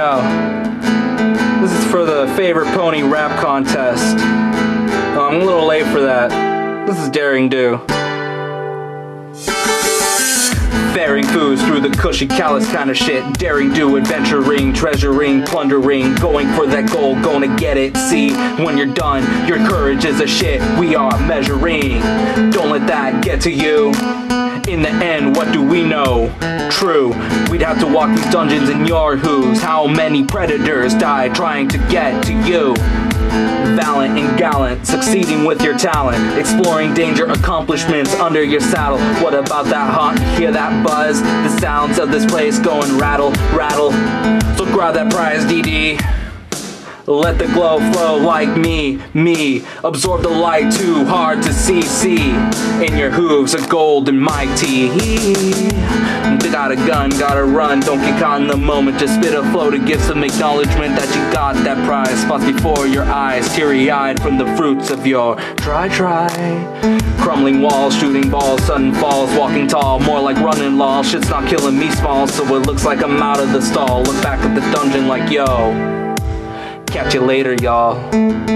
yo. This is for the favorite pony rap contest. Oh, I'm a little late for that. This is Daring Do. Faring foods through the cushy, callous kind of shit. Daring do, adventuring, treasuring, plundering, going for that goal, gonna get it. See, when you're done, your courage is a shit we are measuring. Don't let that get to you. In the end, what do we know? True, we'd have to walk these dungeons in your who's. How many predators died trying to get to you? Valiant and gallant, succeeding with your talent, exploring danger, accomplishments under your saddle. What about that haunt? Hear that buzz? The sounds of this place going rattle, rattle. So grab that prize, DD. Let the glow flow like me. Absorb the light too hard to see. In your hooves are gold and mighty. Got a gun, gotta run, don't get caught in the moment. Just spit a flow to give some acknowledgement that you got that prize. Spots before your eyes, teary-eyed from the fruits of your try. Crumbling walls, shooting balls, sudden falls, walking tall, more like running law. Shit's not killing me small, so it looks like I'm out of the stall. Look back at the dungeon like, yo, catch you later, y'all.